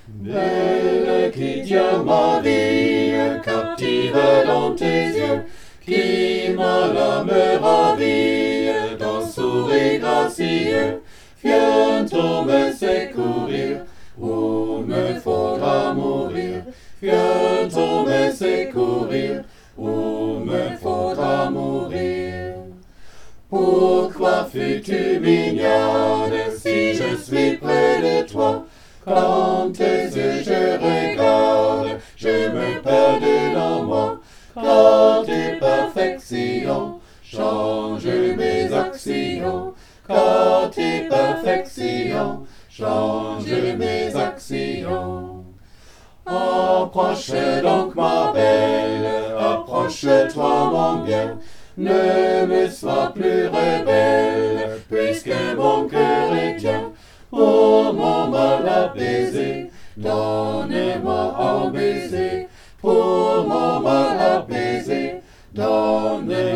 Belle qui tient ma vie, captive dans tes yeux, qui m'a l'âme ravie d'un sourire gracieux. Viens-t'en me secourir, ou me faudra mourir. Viens-t'en me secourir, ou me faudra mourir. Pourquoi fus-tu mignonne si je suis près de toi? Quand tes yeux je regarde, je me perds dedans moi. Car tes perfections changent mes actions. Car tes perfections changent mes actions. Approche donc ma belle, approche-toi mon bien. Ne me sois plus rebelle, puisque mon cœur est tien. Pour mon mal apaisé, donne-moi un baiser. Pour mon mal apaisé, donne-moi